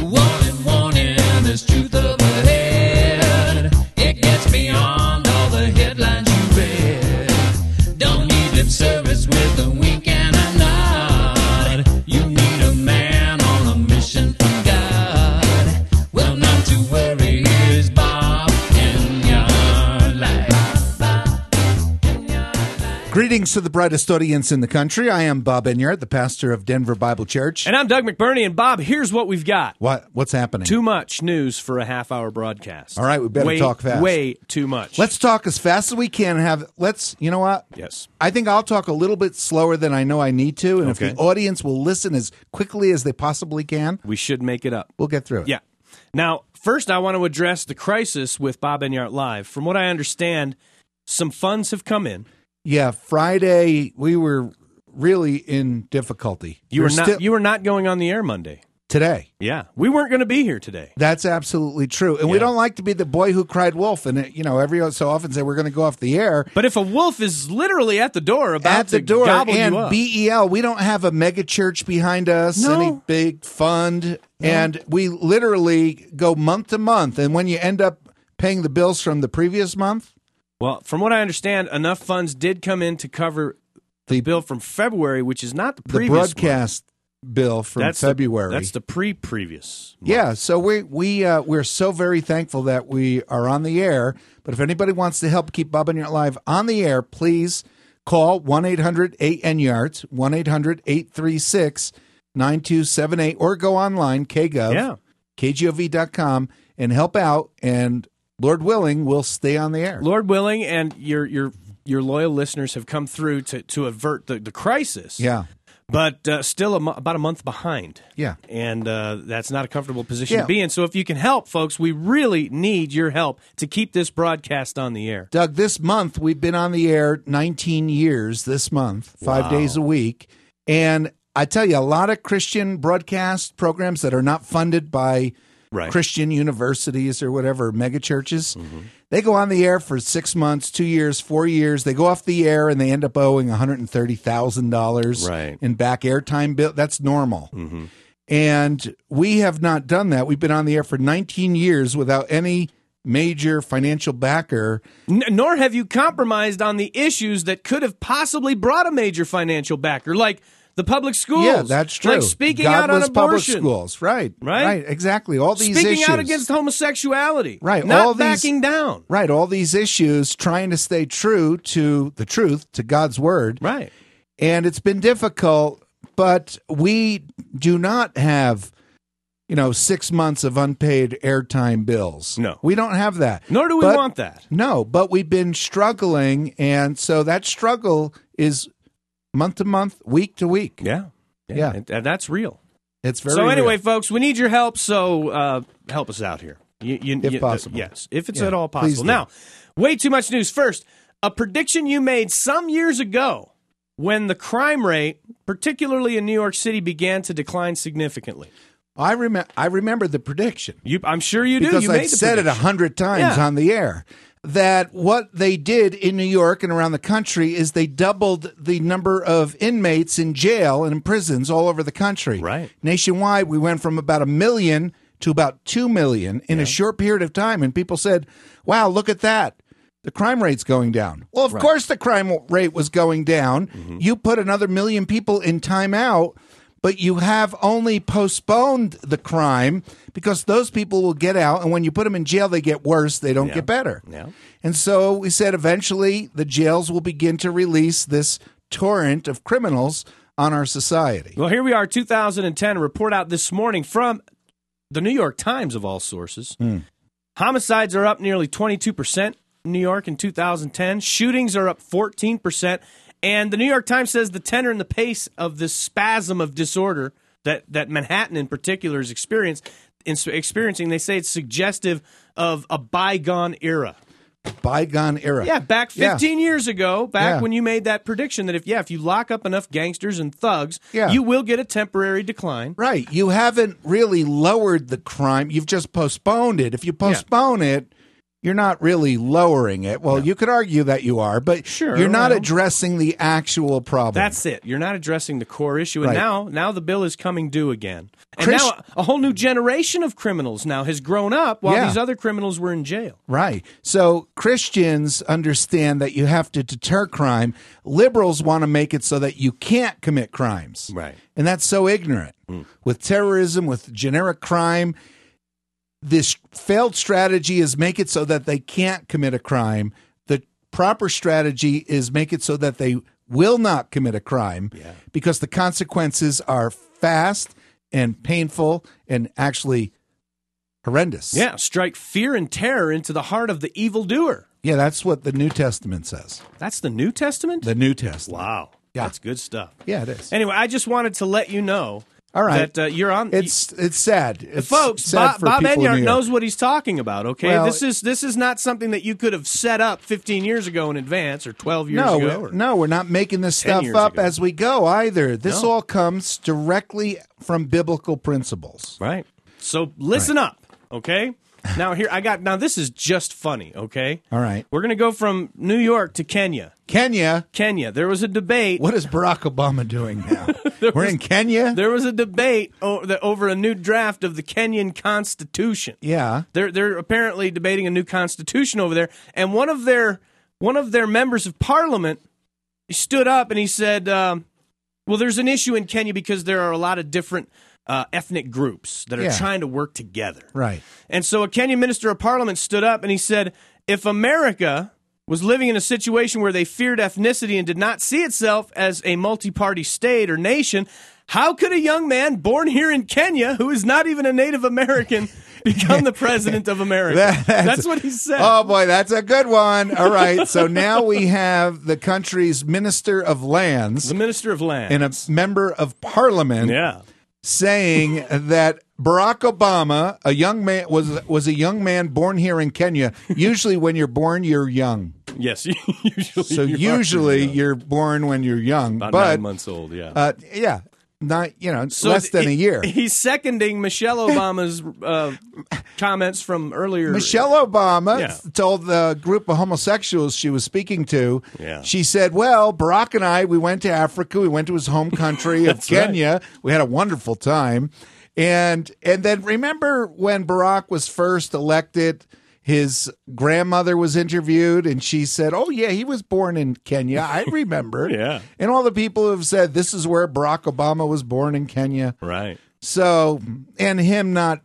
Warning, warning, there's truth up ahead. It gets beyond all the headlines you read. Don't need lip service with a wink and a nod. You need a man on a mission from God. Well, not to worry, here's Bob Enyart Live. Greetings to the brightest audience in the country. I am Bob Enyart, the pastor of Denver Bible Church. And I'm Doug McBurney. And Bob, here's what we've got. What's happening? Too much news for a half-hour broadcast. All right, we better talk fast. Way too much. Let's talk as fast as we can and you know what? Yes. I think I'll talk a little bit slower than I know I need to, and Okay. if the audience will listen as quickly as they possibly can, We should make it up. we'll get through it. Yeah. Now, first I want to address the crisis with Bob Enyart Live. From what I understand, some funds have come in. Yeah, Friday, we were really in difficulty. You were not going on the air Monday. Today. Yeah. We weren't going to be here today. That's absolutely true. And we Yeah. don't like to be the boy who cried wolf and, every so often say we're going to go off the air. But if a wolf is literally at the door about At the to door, gobble and you up. BEL, we don't have a mega church behind us, No. any big fund, and we literally go month to month. And when you end up paying the bills from the previous month, Well, from what I understand, enough funds did come in to cover the bill from February, which is not the the previous broadcast bill from That's February. That's the previous month. Yeah, so we're so very thankful that we are on the air. But if anybody wants to help keep Bob Enyart Live on the air, please call 1-800-8-ENYART, 1-800-836-9278, or go online, KGov, KGOV.com, and help out. And Lord willing, we'll stay on the air. Lord willing, and your loyal listeners have come through to avert the crisis. Yeah, But still about a month behind. yeah. And that's not a comfortable position Yeah. to be in. So if you can help, folks, we really need your help to keep this broadcast on the air. Doug, this month we've been on the air 19 years this month, 5 days a week. And I tell you, a lot of Christian broadcast programs that are not funded by Right. Christian universities or whatever, mega churches, they go on the air for 6 months, 2 years, 4 years. They go off the air and they end up owing $130,000 Right. in back airtime bill. That's normal. And we have not done that. We've been on the air for 19 years without any major financial backer. Nor have you compromised on the issues that could have possibly brought a major financial backer, like the public schools. Yeah, that's true. Like speaking out on Godless public abortion. schools. Right. Right? Exactly. All these Speaking issues. out against homosexuality. Right, Not all these- backing down. Right. All these issues, trying to stay true to the truth, to God's word. Right. And it's been difficult, but we do not have, 6 months of unpaid airtime bills. No. We don't have that. Nor do we But- want that. No, but we've been struggling. And so that struggle is month to month, week to week. Yeah. Yeah. And that's real. It's very So anyway, real. folks, we need your help. So help us out here, If possible. Yes, if it's Yeah, at all please possible. do. Now, way too much news. First, a prediction you made some years ago when the crime rate, particularly in New York City, began to decline significantly. I remember the prediction. I'm sure you do. Because You I've made the said it prediction. 100 times Yeah. on the air, that what they did in New York and around the country is they doubled the number of inmates in jail and in prisons all over the country. Right. Nationwide, we went from about 1 million to about 2 million in a short period of time. And people said, wow, look at that. The crime rate's going down. Well, of course the crime rate was going down. You put another 1 million people in timeout, but you have only postponed the crime because those people will get out, and when you put them in jail, they get worse. They don't get better. Yeah. And so we said eventually the jails will begin to release this torrent of criminals on our society. Well, here we are, 2010, a report out this morning from the New York Times, of all sources. Homicides are up nearly 22% in New York in 2010. Shootings are up 14%. And the New York Times says the tenor and the pace of this spasm of disorder that Manhattan in particular is experiencing, they say it's suggestive of a bygone era. Bygone era. Yeah, back 15 years ago, Yeah. when you made that prediction that if you lock up enough gangsters and thugs, Yeah. you will get a temporary decline. Right. You haven't really lowered the crime. You've just postponed it. If you postpone it, you're not really lowering it. Well, you could argue that you are, but Sure, you're not well. addressing the actual problem. That's it. You're not addressing the core issue. And Right. now the bill is coming due again. And Chris- now a whole new generation of criminals now has grown up while Yeah. these other criminals were in jail. Right. So Christians understand that you have to deter crime. Liberals want to make it so that you can't commit crimes. Right. And that's so ignorant. With terrorism, with generic crime, this failed strategy is make it so that they can't commit a crime. The proper strategy is make it so that they will not commit a crime because the consequences are fast and painful and actually horrendous. Yeah, strike fear and terror into the heart of the evildoer. Yeah, that's what the New Testament says. That's the New Testament? The New Testament. Wow. Yeah. That's good stuff. Yeah, it is. Anyway, I just wanted to let you know All right. that you're on. It's sad. It's Folks, sad for Bob people in New Enyart York. knows what he's talking about, okay? Well- this is not something that you could have set up 15 years ago in advance or 12 years No, ago. we're not making this 10 stuff years up ago. as we go either. This No. all comes directly from biblical principles. Right. So listen up, okay? Now this is just funny, okay? All right. We're going to go from New York to Kenya. Kenya, There was a debate. what is Barack Obama doing now? We're in Kenya? There was a debate over a new draft of the Kenyan Constitution. Yeah. They're apparently debating a new constitution over there, and one of their members of parliament stood up and he said, "Well, there's an issue in Kenya because there are a lot of different ethnic groups that are Yeah. trying to work together." Right. And so a Kenyan minister of parliament stood up and he said, "If America was living in a situation where they feared ethnicity and did not see itself as a multi-party state or nation, how could a young man born here in Kenya, who is not even a Native American, become the president of America?" That's what he said. Oh, boy, that's a good one. All right. So now we have the country's Minister of Lands The Minister of Land. and a member of parliament Yeah. saying that Barack Obama, a young man, was a young man born here in Kenya. Usually when you're born, you're young. Yes. Usually. So you are usually young. you're born when you're young. About but 9 months old, yeah. yeah, not So less than a year. He's seconding Michelle Obama's comments from earlier. Michelle Obama Yeah. told the group of homosexuals she was speaking to, Yeah. she said, well, Barack and I, we went to Africa. We went to his home country of That's right. Kenya. We had a wonderful time. And then remember when Barack was first elected, his grandmother was interviewed and she said, oh, yeah, he was born in Kenya. I remember. Yeah. And all the people have said, this is where Barack Obama was born in Kenya. Right. So, and him not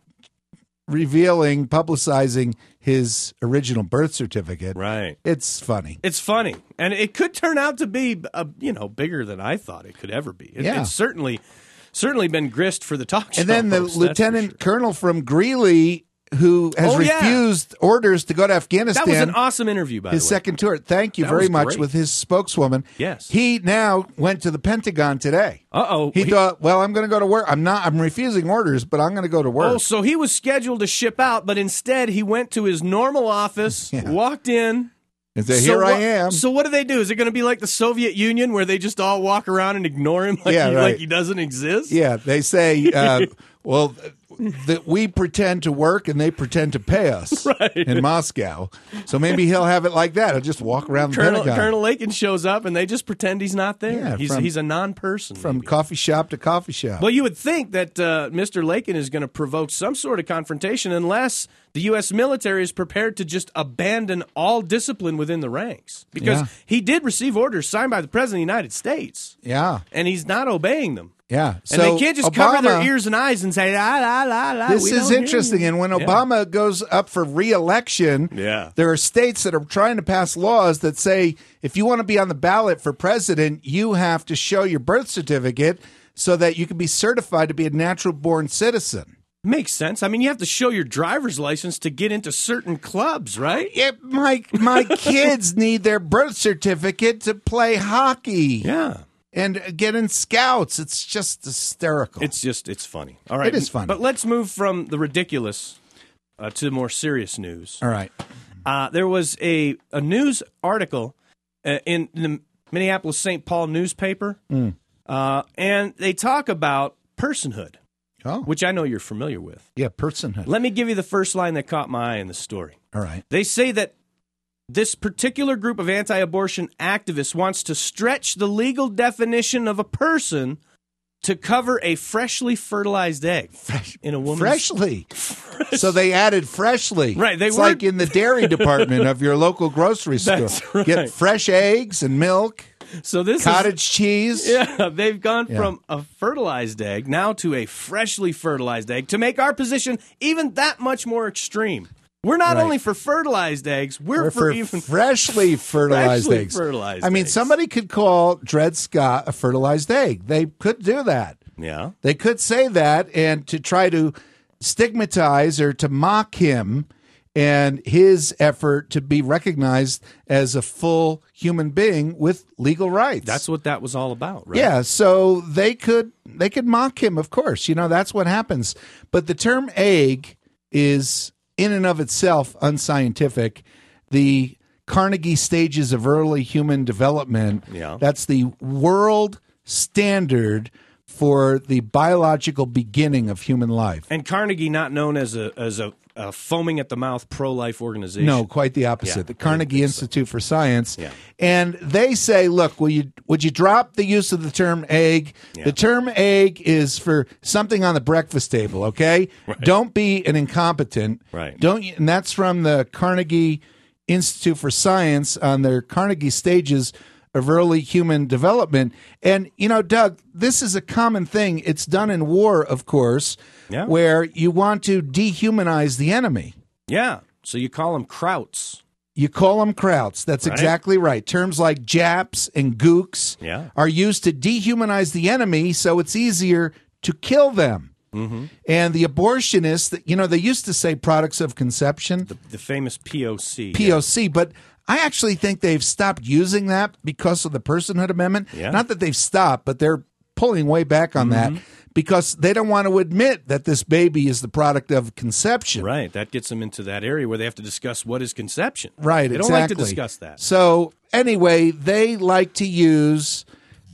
revealing, publicizing his original birth certificate. Right. It's funny. It's funny, and it could turn out to be, bigger than I thought it could ever be. Yeah. It's certainly been grist for the talk show. And then the hosts, that's for lieutenant sure. colonel from Greeley, who has Oh, yeah. refused orders to go to That Afghanistan. was an awesome interview, by his the way. second tour. Thank you That very was much great. with his spokeswoman. Yes. He now went to the Pentagon today. Uh-oh. He thought, well, I'm going to go to work. I'm refusing orders, but I'm going to go to work. Oh, so he was scheduled to ship out, but instead he went to his normal office, walked in. and say, So here I what- am. So what do they do? Is it going to be like the Soviet Union where they just all walk around and ignore him like, Yeah, right. like he doesn't exist? Yeah, they say, well, that we pretend to work and they pretend to pay us in Moscow. So maybe he'll have it like that. He'll just walk around the Pentagon Colonel Lakin shows up and they just pretend he's not there. Yeah, he's a non-person. from maybe. coffee shop to coffee shop. Well, you would think that Mr. Lakin is going to provoke some sort of confrontation unless the U.S. military is prepared to just abandon all discipline within the ranks. Because Yeah. he did receive orders signed by the President of the United States, Yeah, and he's not obeying them. yeah. And they can't just cover their ears and eyes and say, la, la, la, la. This we is don't hear interesting. you." And when Yeah. Obama goes up for re-election, Yeah. there are states that are trying to pass laws that say if you want to be on the ballot for president, you have to show your birth certificate so that you can be certified to be a natural-born citizen. Makes sense. I mean, you have to show your driver's license to get into certain clubs, right? Yeah, my kids need their birth certificate to play hockey. Yeah. And get in scouts. It's just hysterical. It's funny. All right. It is funny. But let's move from the ridiculous to more serious news. all right. There was a news article in the Minneapolis St. Paul newspaper, and they talk about personhood. Oh. which I know you're familiar with. Yeah, personhood. Let me give you the first line that caught my eye in the story. All right. They say that this particular group of anti-abortion activists wants to stretch the legal definition of a person to cover a freshly fertilized egg in a woman's... Freshly. So they added freshly. Right. It's like in the dairy department of your local grocery store. That's right. Get fresh eggs and milk, So this cottage cheese. Yeah, they've gone from a fertilized egg now to a freshly fertilized egg to make our position even that much more extreme. We're not only for fertilized eggs, we're for even freshly fertilized freshly eggs. fertilized I mean, eggs. somebody could call Dred Scott a fertilized egg. They could do that. Yeah. They could say that and to try to stigmatize or to mock him and his effort to be recognized as a full human being with legal rights. That's what that was all about, right? Yeah, so they could mock him, of course. You know, that's what happens. But the term egg is in and of itself unscientific. The Carnegie stages of early human development, that's the world standard for the biological beginning of human life. And Carnegie not known as a foaming at the mouth pro-life organization. No, quite the opposite. The Carnegie Institute for Science. Yeah. And they say, look, would you drop the use of the term egg? Yeah. The term egg is for something on the breakfast table, okay? Right. Don't be an incompetent. Right. And that's from the Carnegie Institute for Science on their Carnegie stages of early human development. And, you know, Doug, this is a common thing. It's done in war, of course, where you want to dehumanize the enemy. Yeah. So you call them krauts. You call them krauts. That's exactly right. Terms like Japs and gooks are used to dehumanize the enemy so it's easier to kill them. Mm-hmm. And the abortionists, you know, they used to say products of conception. The famous POC. POC, but I actually think they've stopped using that because of the Personhood Amendment. Yeah. Not that they've stopped, but they're pulling way back on that because they don't want to admit that this baby is the product of conception. Right. That gets them into that area where they have to discuss what is conception. Right, They exactly. don't like to discuss that. So anyway, they like to use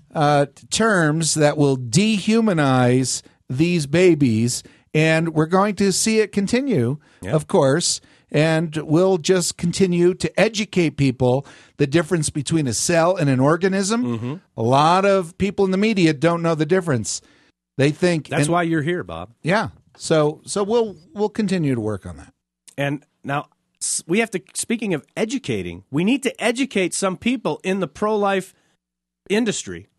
terms that will dehumanize these babies, and we're going to see it continue, of course. And we'll just continue to educate people the difference between a cell and an organism. Mm-hmm. A lot of people in the media don't know the difference. They think that's why you're here, Bob. Yeah. So we'll continue to work on that. And now we have to. Speaking of educating, we need to educate some people in the pro-life industry.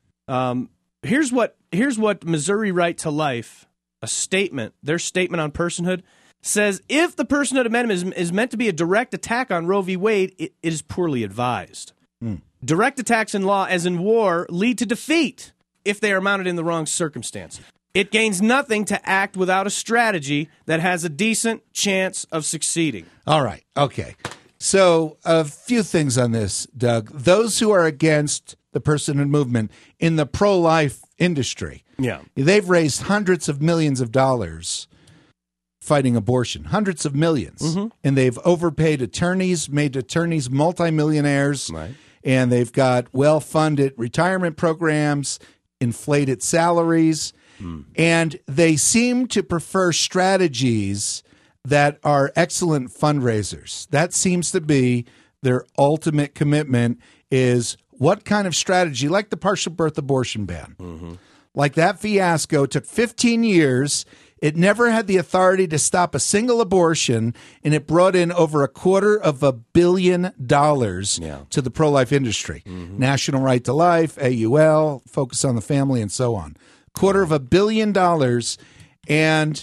Here's what Missouri Right to Life, their statement on personhood, says if the Personhood Amendment is meant to be a direct attack on Roe v. Wade, it is poorly advised. Direct attacks in law, as in war, lead to defeat if they are mounted in the wrong circumstance. It gains nothing to act without a strategy that has a decent chance of succeeding. All right. Okay. So a few things on this, Doug. Those who are against the personhood movement in the pro-life industry, they've raised hundreds of millions of dollars fighting abortion, hundreds of millions. And they've overpaid attorneys, made attorneys multimillionaires, and they've got well-funded retirement programs, inflated salaries, and they seem to prefer strategies that are excellent fundraisers. That seems to be their ultimate commitment, is what kind of strategy, like the partial birth abortion ban. Like that fiasco took 15 years. It never had the authority to stop a single abortion, and it brought in over $250 million to the pro-life industry. National Right to Life, AUL, Focus on the Family, and so on. $250 million. And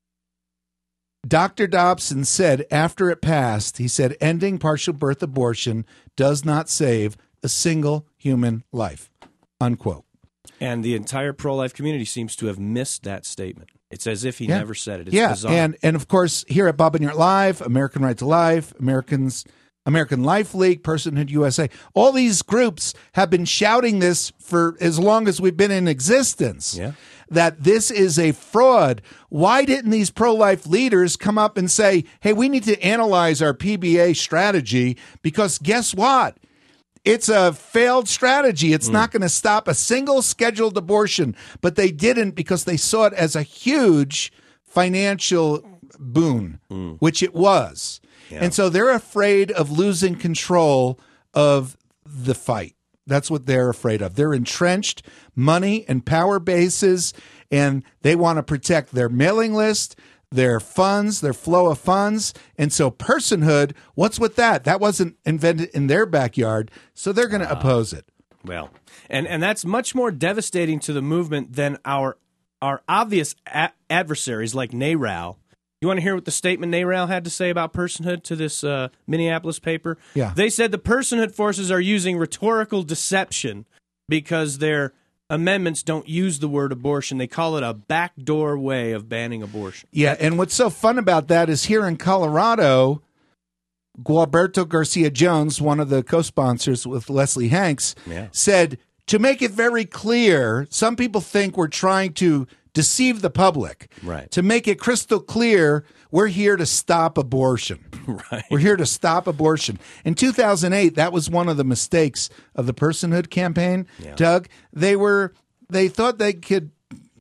Dr. Dobson said after it passed, he said, ending partial birth abortion does not save a single human life, unquote. And the entire pro-life community seems to have missed that statement. It's as if he never said it. It's bizarre. And of course, here at Bob and Your Live, American Right to Life, American Life League, Personhood USA, all these groups have been shouting this for as long as we've been in existence, that this is a fraud. Why didn't these pro-life leaders come up and say, hey, we need to analyze our PBA strategy because guess what? It's a failed strategy. It's not going to stop a single scheduled abortion, but they didn't because they saw it as a huge financial boon, which it was. Yeah. And so they're afraid of losing control of the fight. That's what they're afraid of. They're entrenched money and power bases, and they want to protect their mailing list, their funds, their flow of funds. And so personhood, what's with that? That wasn't invented in their backyard, so they're going to oppose it. Well, and that's much more devastating to the movement than our obvious adversaries like NARAL. You want to hear what the statement NARAL had to say about personhood to this Minneapolis paper? Yeah. They said the personhood forces are using rhetorical deception because their amendments don't use the word abortion. They call it a backdoor way of banning abortion. Yeah, and what's so fun about that is here in Colorado, Gualberto Garcia Jones, one of the co-sponsors with Leslie Hanks, said, to make it very clear, some people think we're trying to deceive the public. Right. To make it crystal clear, we're here to stop abortion. Right. We're here to stop abortion. In 2008, that was one of the mistakes of the personhood campaign, Doug. They thought they could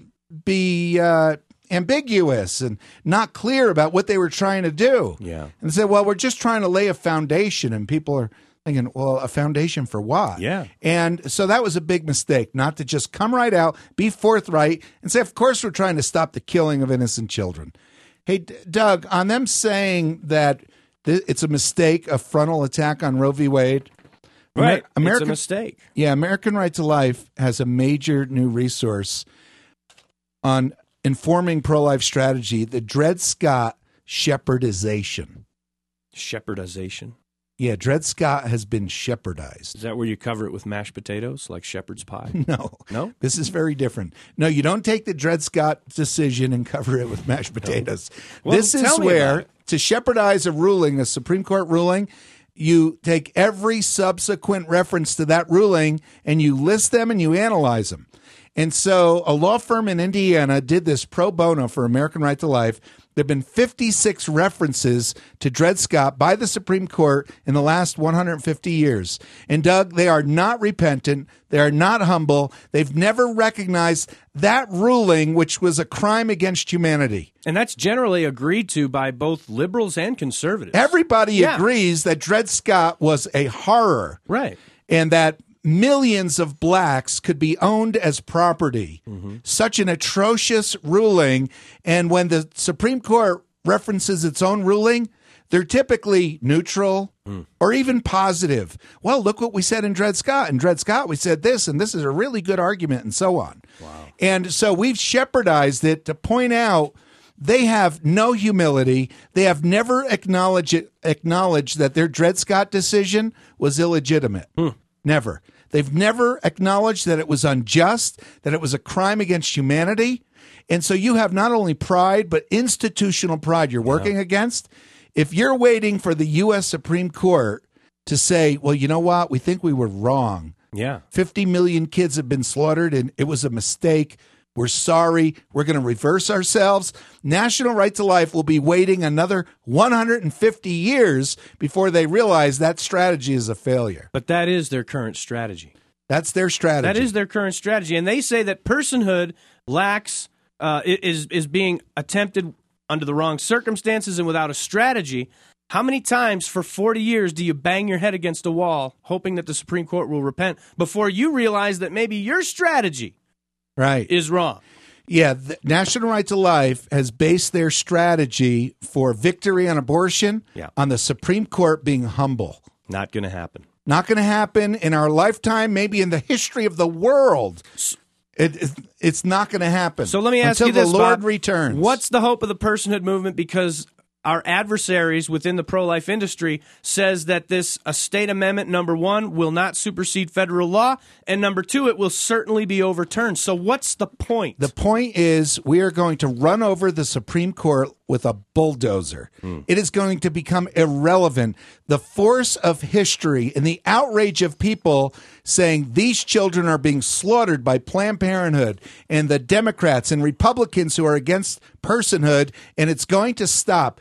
be ambiguous and not clear about what they were trying to do. Yeah. And said, well, we're just trying to lay a foundation, and people are thinking, well, a foundation for what? Yeah. And so that was a big mistake, not to just come right out, be forthright, and say, of course, we're trying to stop the killing of innocent children. Hey, Doug, on them saying that it's a mistake, a frontal attack on Roe v. Wade. Right. It's a mistake. Yeah, American Right to Life has a major new resource on informing pro-life strategy, the Dred Scott shepherdization. Shepherdization? Yeah, Dred Scott has been shepherdized. Is that where you cover it with mashed potatoes, like shepherd's pie? No. No? This is very different. No, you don't take the Dred Scott decision and cover it with mashed potatoes. Well, this is where, to shepherdize a ruling, a Supreme Court ruling, you take every subsequent reference to that ruling and you list them and you analyze them. And so a law firm in Indiana did this pro bono for American Right to Life. There have been 56 references to Dred Scott by the Supreme Court in the last 150 years. And, Doug, they are not repentant. They are not humble. They've never recognized that ruling, which was a crime against humanity. And that's generally agreed to by both liberals and conservatives. Everybody agrees that Dred Scott was a horror. Right. And that millions of blacks could be owned as property. Such an atrocious ruling. And when the Supreme Court references its own ruling, they're typically neutral or even positive. Well, look what we said in Dred Scott. In Dred Scott, we said this, and this is a really good argument, and so on. Wow. And so we've shepherdized it to point out they have no humility. They have never acknowledged that their Dred Scott decision was illegitimate. Never. They've never acknowledged that it was unjust, that it was a crime against humanity. And so you have not only pride, but institutional pride you're working against. If you're waiting for the U.S. Supreme Court to say, well, you know what? We think we were wrong. Yeah. 50 million kids have been slaughtered, and it was a mistake. We're sorry. We're going to reverse ourselves. National Right to Life will be waiting another 150 years before they realize that strategy is a failure. But that is their current strategy. That's their strategy. That is their current strategy. And they say that personhood lacks, is being attempted under the wrong circumstances and without a strategy. How many times for 40 years do you bang your head against a wall hoping that the Supreme Court will repent before you realize that maybe your strategy is wrong? Yeah, the National Right to Life has based their strategy for victory on abortion on the Supreme Court being humble. Not going to happen. Not going to happen in our lifetime, maybe in the history of the world. It's not going to happen. So let me ask you this, until the Lord Bob, returns. What's the hope of the personhood movement? Because our adversaries within the pro-life industry says that this state amendment, number one, will not supersede federal law, and number two, it will certainly be overturned. So what's the point? The point is we are going to run over the Supreme Court with a bulldozer. It is going to become irrelevant. The force of history and the outrage of people saying these children are being slaughtered by Planned Parenthood and the Democrats and Republicans who are against personhood, and it's going to stop.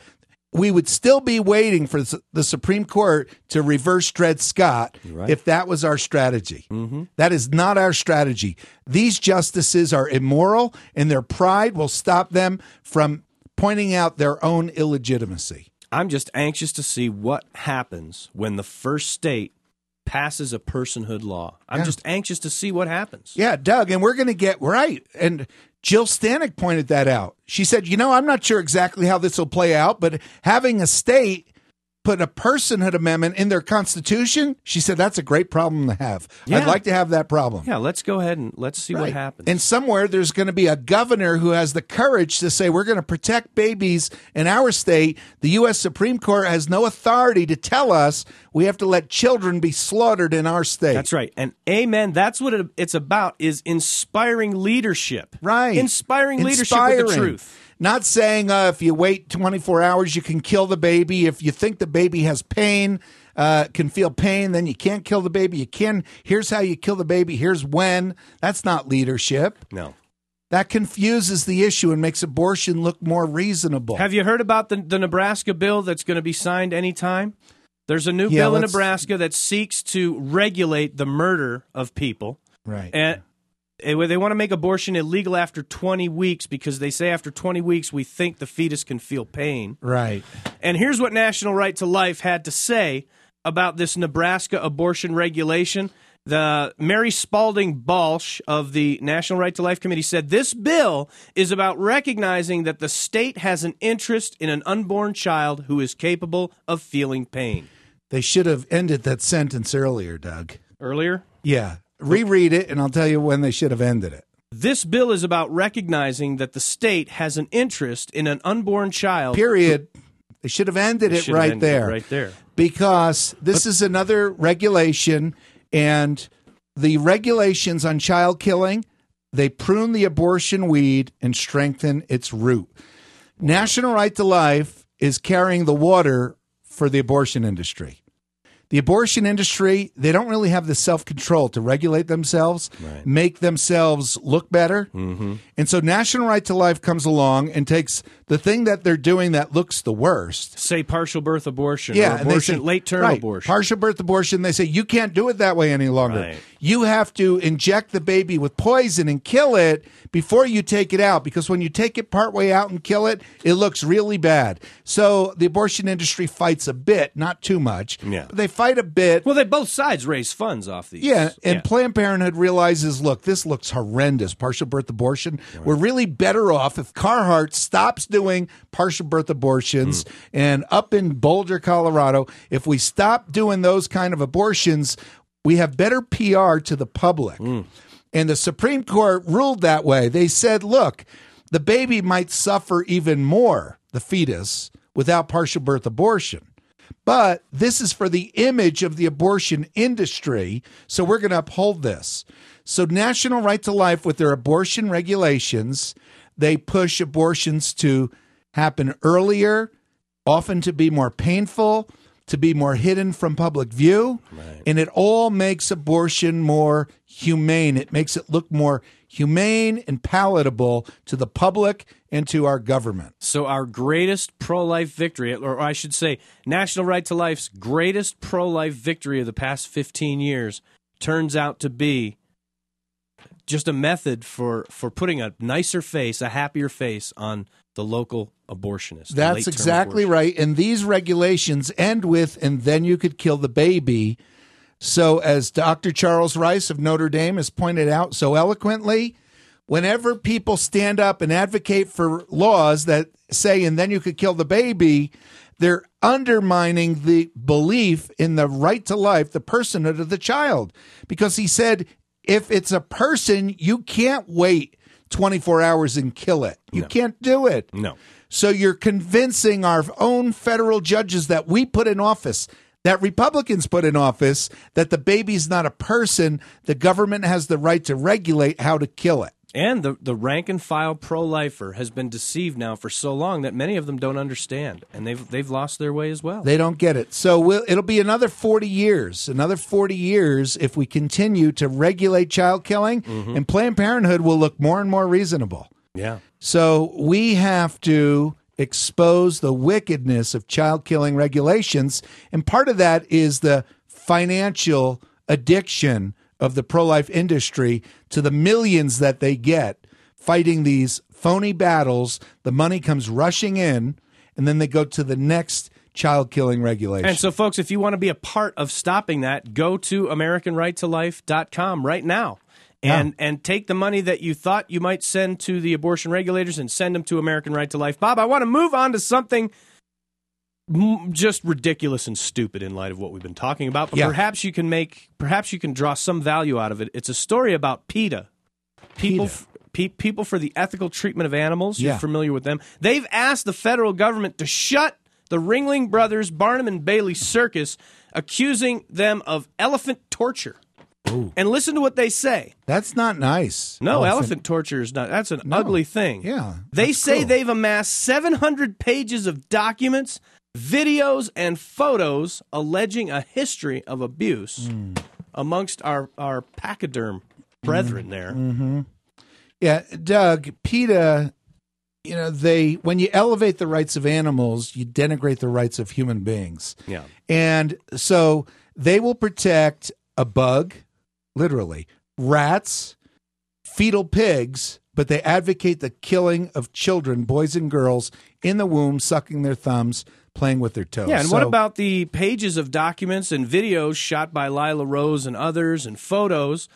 we would still be waiting for the Supreme Court to reverse Dred Scott if that was our strategy. That is not our strategy. These justices are immoral, and their pride will stop them from pointing out their own illegitimacy. I'm just anxious to see what happens when the first state passes a personhood law. I'm just anxious to see what happens. Yeah, Doug, and we're going to get right. And Jill Stanek pointed that out. She said, I'm not sure exactly how this will play out, but having a state put a personhood amendment in their constitution, she said that's a great problem to have. Yeah. I'd like to have that problem. Yeah, let's go ahead and let's see what happens. And somewhere there's going to be a governor who has the courage to say we're going to protect babies in our state. The U.S. Supreme Court has no authority to tell us we have to let children be slaughtered in our state. That's right. And amen, that's what it's about, is inspiring leadership. Right. Inspiring leadership with the truth. Not saying if you wait 24 hours, you can kill the baby. If you think the baby has pain, can feel pain, then you can't kill the baby. You can. Here's how you kill the baby. Here's when. That's not leadership. No. That confuses the issue and makes abortion look more reasonable. Have you heard about the Nebraska bill that's going to be signed anytime? There's a new bill in Nebraska that seeks to regulate the murder of people. Right. And they want to make abortion illegal after 20 weeks because they say after 20 weeks we think the fetus can feel pain. Right. And here's what National Right to Life had to say about this Nebraska abortion regulation. The Mary Spalding Balch of the National Right to Life Committee said this bill is about recognizing that the state has an interest in an unborn child who is capable of feeling pain. They should have ended that sentence earlier, Doug. Earlier? Yeah. Reread it, and I'll tell you when they should have ended it. This bill is about recognizing that the state has an interest in an unborn child. Period. They should have ended it right there. Right there. Because this is another regulation, and the regulations on child killing, they prune the abortion weed and strengthen its root. National Right to Life is carrying the water for the abortion industry. The abortion industry, they don't really have the self-control to regulate themselves, make themselves look better. And so National Right to Life comes along and takes the thing that they're doing that looks the worst. Say partial birth abortion, or abortion, late-term abortion. Partial birth abortion, they say, you can't do it that way any longer. Right. You have to inject the baby with poison and kill it before you take it out, because when you take it partway out and kill it, it looks really bad. So the abortion industry fights a bit, not too much, but they fight a bit. Well, both sides raise funds off these. Yeah, and Planned Parenthood realizes, look, this looks horrendous, partial birth abortion. We're really better off if Carhartt stops doing partial birth abortions. And up in Boulder, Colorado, if we stop doing those kind of abortions, we have better PR to the public. And the Supreme Court ruled that way. They said, look, the baby might suffer even more, the fetus, without partial birth abortion. But this is for the image of the abortion industry, so we're going to uphold this. So National Right to Life, with their abortion regulations, they push abortions to happen earlier, often to be more painful, to be more hidden from public view, and it all makes abortion more humane. It makes it look more humane and palatable to the public and to our government. So our greatest pro-life victory, or I should say National Right to Life's greatest pro-life victory of the past 15 years, turns out to be just a method for putting a nicer face, a happier face on the local abortionist. That's exactly right. And these regulations end with, and then you could kill the baby. So as Dr. Charles Rice of Notre Dame has pointed out so eloquently, whenever people stand up and advocate for laws that say, and then you could kill the baby, they're undermining the belief in the right to life, the personhood of the child. Because he said, if it's a person, you can't wait 24 hours and kill it. You can't do it. No. So you're convincing our own federal judges that we put in office, that Republicans put in office, that the baby's not a person. The government has the right to regulate how to kill it. And the rank-and-file pro-lifer has been deceived now for so long that many of them don't understand, and they've lost their way as well. They don't get it. So it'll be another 40 years if we continue to regulate child killing, and Planned Parenthood will look more and more reasonable. Yeah. So we have to expose the wickedness of child killing regulations. And part of that is the financial addiction of the pro-life industry to the millions that they get fighting these phony battles. The money comes rushing in, and then they go to the next child killing regulation. And so, folks, if you want to be a part of stopping that, go to AmericanRightToLife.com right now. And take the money that you thought you might send to the abortion regulators and send them to American Right to Life. Bob, I want to move on to something just ridiculous and stupid in light of what we've been talking about, but perhaps you can draw some value out of it. It's a story about PETA. People for the Ethical Treatment of Animals. You're familiar with them. They've asked the federal government to shut the Ringling Brothers Barnum and Bailey circus, accusing them of elephant torture. Ooh. And listen to what they say. That's not nice. No, elephant torture is not. That's an ugly thing. Yeah. They say cruel. They've amassed 700 pages of documents, videos, and photos alleging a history of abuse amongst our pachyderm brethren there. Mm-hmm. Yeah, Doug, PETA, when you elevate the rights of animals, you denigrate the rights of human beings. Yeah. And so they will protect a bug, literally, rats, fetal pigs, but they advocate the killing of children, boys and girls, in the womb, sucking their thumbs, playing with their toes. Yeah, and what about the pages of documents and videos shot by Lila Rose and others and photos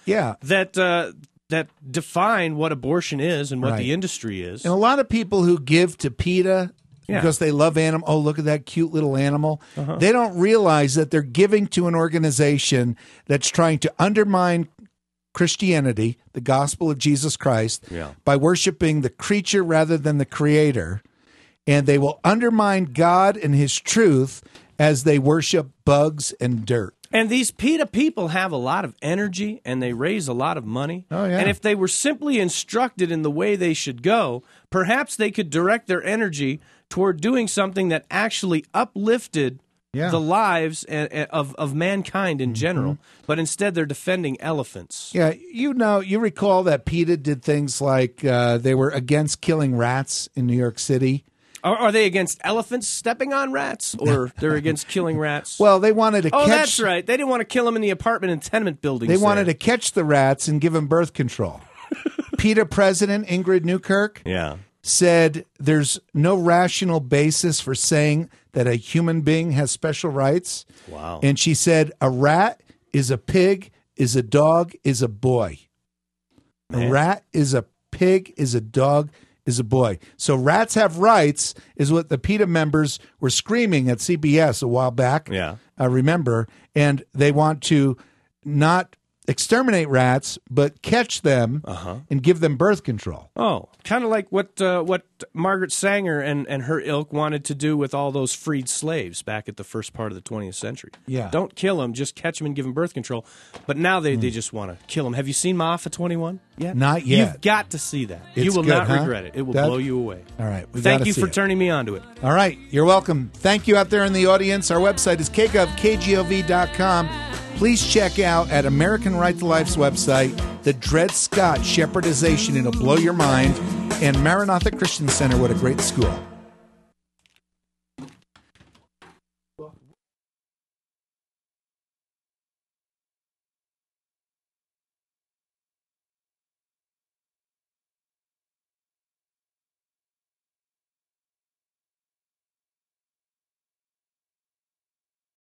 that define what abortion is and what the industry is? And a lot of people who give to PETA because they love animal. Oh, look at that cute little animal. Uh-huh. They don't realize that they're giving to an organization that's trying to undermine Christianity, the gospel of Jesus Christ, by worshiping the creature rather than the creator. And they will undermine God and his truth as they worship bugs and dirt. And these PETA people have a lot of energy, and they raise a lot of money. Oh, yeah. And if they were simply instructed in the way they should go, perhaps they could direct their energy toward doing something that actually uplifted the lives of mankind in general. But instead, they're defending elephants. Yeah, you recall that PETA did things like they were against killing rats in New York City. Are they against elephants stepping on rats, or they're against killing rats? Well, they wanted to catch... Oh, that's right. They didn't want to kill them in the apartment and tenement buildings. They wanted to catch the rats and give them birth control. PETA president Ingrid Newkirk said there's no rational basis for saying that a human being has special rights. Wow. And she said a rat is a pig, is a dog, is a boy. Man. A rat is a pig, is a dog, is a boy. So rats have rights is what the PETA members were screaming at CBS a while back. Yeah. I remember. And they want to not exterminate rats, but catch them and give them birth control. Oh, kind of like what Margaret Sanger and her ilk wanted to do with all those freed slaves back at the first part of the 20th century. Yeah. Don't kill them, just catch them and give them birth control. But now they just want to kill them. Have you seen Maafa 21 yet? Not yet. You've got to see that. It's you will good, not huh? regret it. It will blow you away. All right. Thank you for turning me on to it. All right. You're welcome. Thank you out there in the audience. Our website is kgov.com. Please check out at American Right to Life's website the Dred Scott Shepherdization. It'll blow your mind. And Maranatha Christian Center, what a great school.